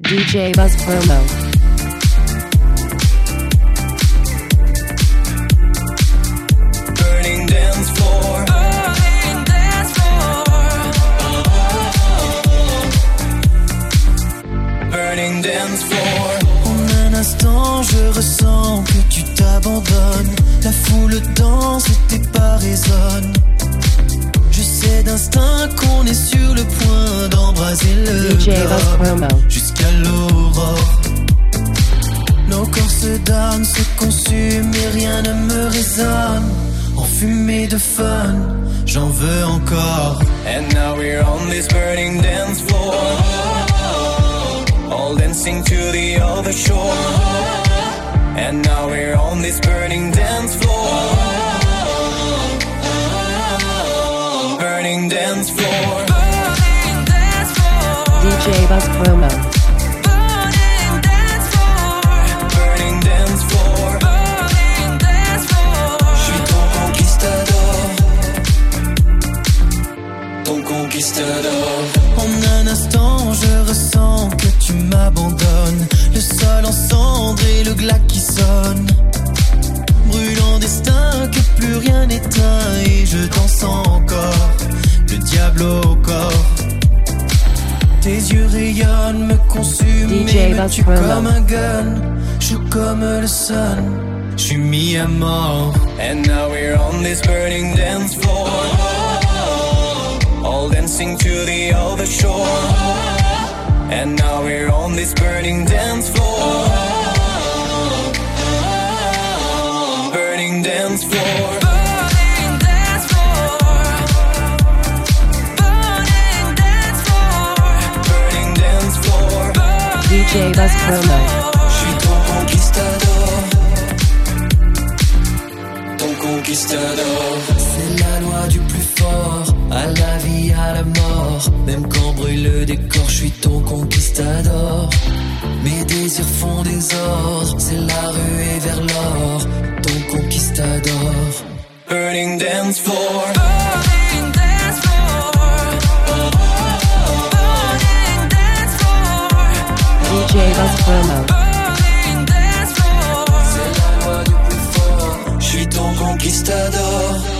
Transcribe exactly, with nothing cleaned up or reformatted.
D J Buzz Promo. Burning dance floor. Burning dance floor. Burning dance floor. En un instant, je ressens que tu t'abandonnes. La foule danse et tes pas résonnent. Je sais d'instinct qu'on est sur le point d'embraser le D J Buzz Promo. Jusqu'à l'aurore. Nos corps se donnent, se consument et rien ne me résonne. Enfumé de fun, j'en veux encore. And now we're on this burning dance floor. All dancing to the other shore. And now we're on this burning dance floor. Burning dance floor. Burning dance floor. D J Buzz Promo. Burning dance floor. Burning dance floor. Burning dance floor. Je suis ton conquistador. Ton conquistador. En un instant, je ressens que tu m'abandonnes. Le sol en cendres et le glas qui sonne. Brûlant destin que plus rien n'éteint. Et je danse encore, le diable au corps. Tes yeux rayonnent, me consument D J et me Buzz tuent Promo. comme un gun. Chaud comme le sun, je suis mis à mort. And now we're on this burning dance floor. All dancing to the other shore. And now we're on this burning dance floor. Burning dance floor. Burning dance floor. Burning dance floor. Burning dance floor. D J Buzz Promo. Je suis ton conquistador. Ton conquistador. C'est la loi du plus fort, à la vie, à la mort. Même quand brûle le décor, je suis ton conquistador. Mes désirs font désordre, c'est la ruée vers l'or. Ton conquistador. Burning dance floor. Burning dance floor. Burning dance floor. D J Buzz Promo. Burning dance floor. C'est la loi du plus fort. Je suis ton conquistador.